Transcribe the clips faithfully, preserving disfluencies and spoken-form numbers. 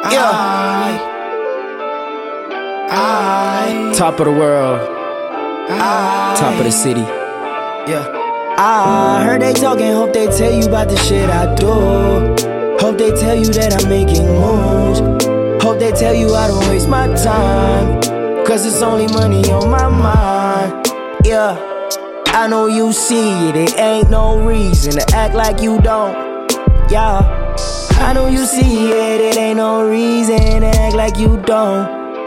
Yeah. I, I, top of the world. I, top of the city. Yeah. I heard they talking, hope they tell you about the shit I do. Hope they tell you that I'm making moves. Hope they tell you I don't waste my time, cause it's only money on my mind. Yeah, I know you see it, it ain't no reason to act like you don't. Yeah, I know you see it, it ain't no reason to act like you don't.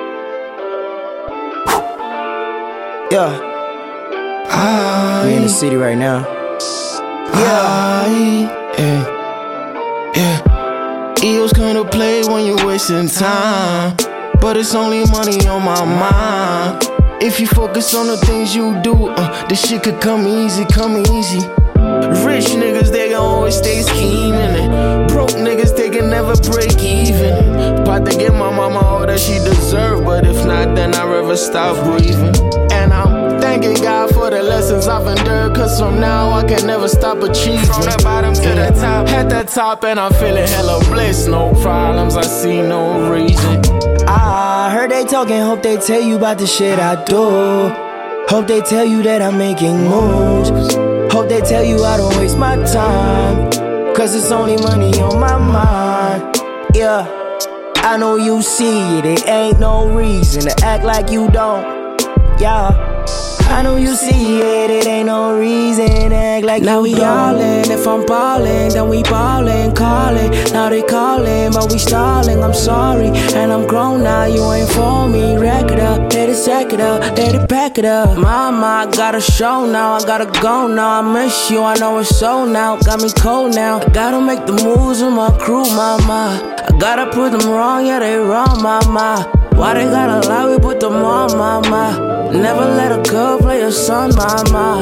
Yeah, I, we in the city right now. Yeah, I, yeah, yeah. Eels come to play when you're wasting time, but it's only money on my mind. If you focus on the things you do, uh, this shit could come easy, come easy. Rich niggas, they gon' always stay scheming, and broke niggas, they can never break even. About to give my mama all that she deserve, but if not, then I'd rather stop breathing. And I'm thanking God for the lessons I've endured, cause from now I can never stop achieving. From the bottom to the top, at the top, and I'm feeling hella blessed. No problems, I see no reason. I heard they talking, hope they tell you about the shit I do. Hope they tell you that I'm making moves. Hope they tell you I don't waste my time, cause it's only money on my mind. Yeah, I know you see it, it ain't no reason to act like you don't. Yeah, I know you see it, it ain't no reason to act like now you don't. Now we yallin', if I'm ballin', then we ballin', callin'. Now they callin', but we stallin', I'm sorry. And I'm grown now, you ain't for me. Rack it up, they to sack it up, they to pack it up. Mama, I got a show now, I gotta go now. I miss you, I know it's so now, got me cold now. I gotta make the moves with my crew, mama. I gotta put them wrong, yeah they wrong, mama. Why they gotta lie, we put them on, mama. Never let a girl play your son, mama.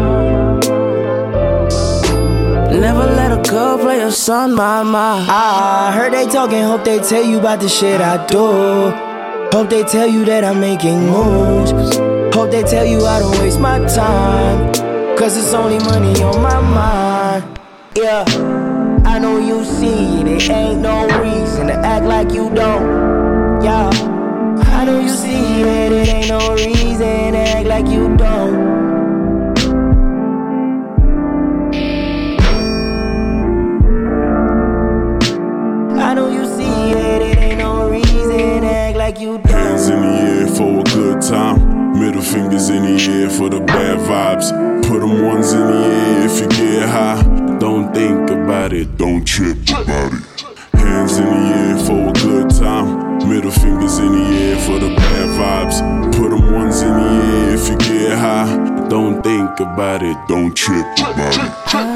Never let a girl play your son, mama. I heard they talking, hope they tell you about the shit I do. Hope they tell you that I'm making moves. Hope they tell you I don't waste my time, cause it's only money on my mind. Yeah, I know you see it, it ain't no reason to act like you don't. Yeah, I know you see it, it ain't no reason to act like you don't. I know you see it, it ain't no reason to act like you don't. Hands in the air for a good time, middle fingers in the air for the bad vibes. Put them ones in the air if you get high. Don't think about it, don't trip about it. Hands in the air for a good time, middle fingers in the air for the bad vibes. Put them ones in the air if you get high. Don't think about it, don't trip about it.